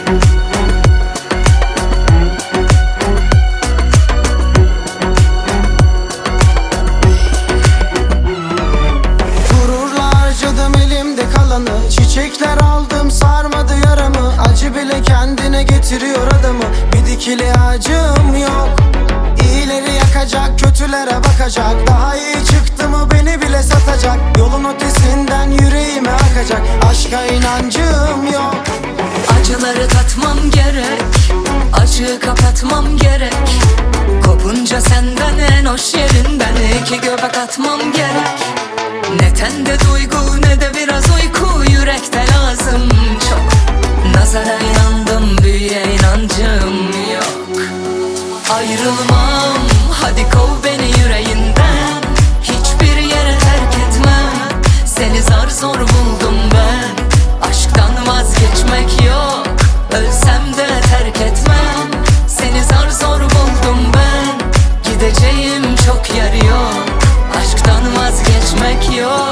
Çiçekler aldım, sarmadı yaramı. Acı bile kendine getiriyor adamı. Bir dikili acım yok. İyileri yakacak, kötülere bakacak. Daha iyi çıktı mı beni bile satacak. Yolun ötesinden yüreğime akacak. Aşka inancım yok. Acıları tatmam gerek, acıyı kapatmam gerek. Kopunca senden en hoş yerinden iki göbek atmam gerek. Ne tende duygu ne de biraz uyku, yürekte lazım çok. Nazara inandım, büyüye inancım yok. Ayrılmam, hadi kov beni yüreğinden. Hiçbir yere terk etmem, seni zar zor buldum ben. Aşktan vazgeçmek yok, ölsem de terk etmem. Seni zar zor buldum ben, gideceğim çok yer yok. Aşktan vazgeçmek yok.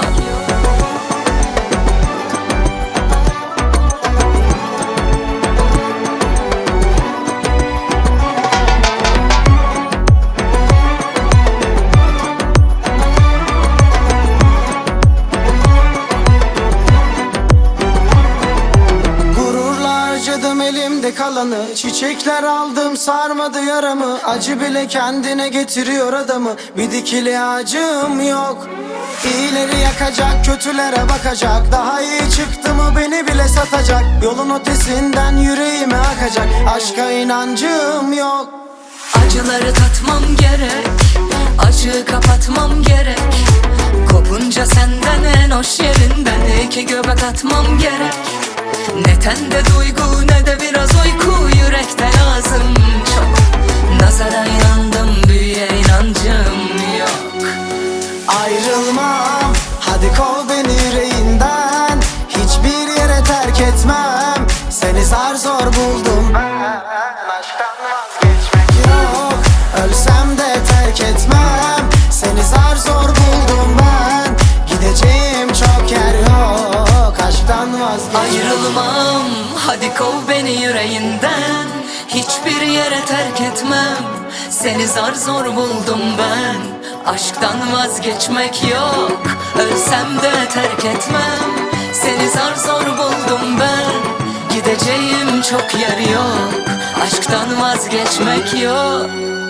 Elimde kalanı, çiçekler aldım, sarmadı yaramı. Acı bile kendine getiriyor adamı. Bir dikili acım yok. İyileri yakacak, kötülere bakacak. Daha iyi çıktı mı beni bile satacak. Yolun ötesinden yüreğime akacak. Aşka inancım yok. Acıları tatmam gerek, acıyı kapatmam gerek. Kopunca senden en hoş yerinden iki göbek atmam gerek. Ne tende duygu ne de biraz uyku, yürekte lazım çok. Nazara inandım, büyüye inancım yok. Ayrılmam, hadi kov beni yüreğinden. Hiçbir yere terk etmem, seni zar zor buldum ben. Aşktan vazgeçmek yok, ölsem de terk etmem. Seni zar zor buldum ben, gideceğim çok yer yok. Aşktan vazgeçmek. Ayrılmam, hadi kov beni yüreğinden. Hiçbir yere terk etmem, seni zar zor buldum ben. Aşktan vazgeçmek yok, ölsem de terk etmem. Seni zar zor buldum ben, gideceğim çok yer yok. Aşktan vazgeçmek yok.